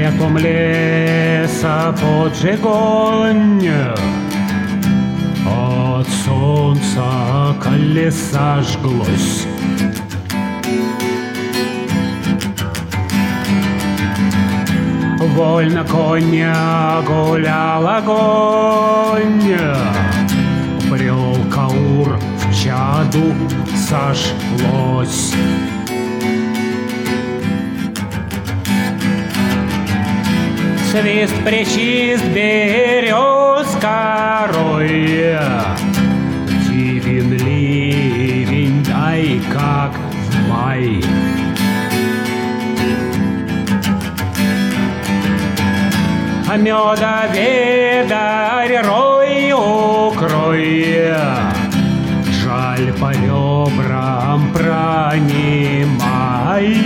Цветом леса поджигонь, от солнца колеса жглось. Вольно коня гулял огонь, брел Каур в чаду сошлось. Свист пречист берез корой, дивен ливень, дай как в май. Меда ведарь рой укрой, жаль по ребрам пронимай.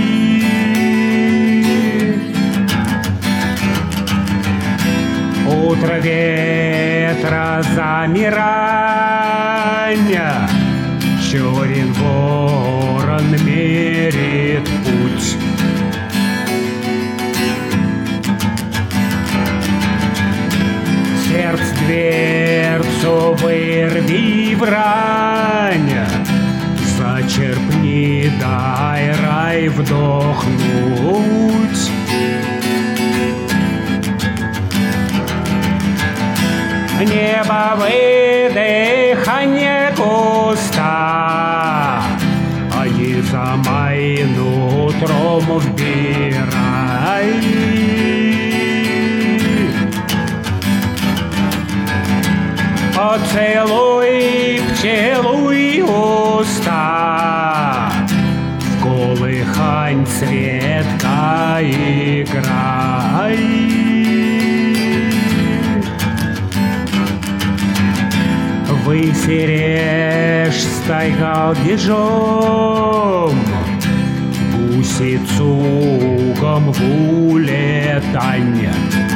Утро ветра замирания, черен ворон мерит путь. Сердц дверцу вырви брань, зачерпни, дай рай вдохнуть. Небо выдыханье куста, а не за майну утром вбирай. Поцелуй, пчелуй уста, в колыхань цветка играй. Высерешь стайгал дежом, гусицу угом в улетанье.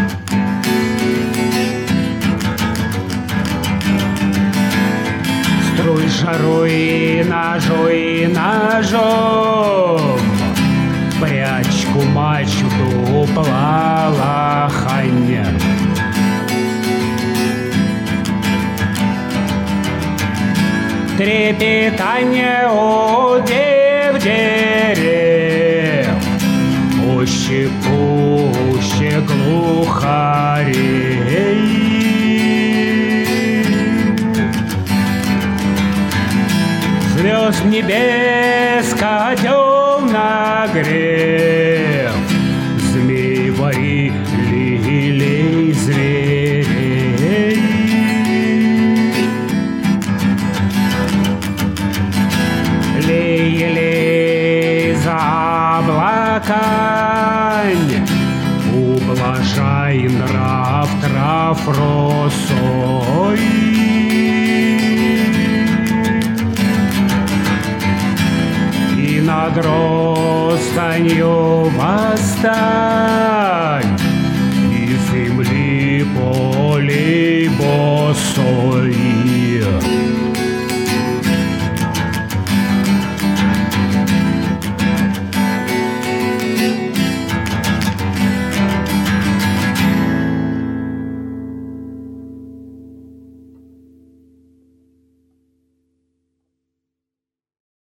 Струй жаруй ножом, прячь кумачу дупла лоханья. Трепетание у дерев, пуще, пуще глухарей. Звезд небес котел нагрев, змей вари лилей зверей. Лей за облакань, ублажай нрав трав росой. И над ростанью восстань,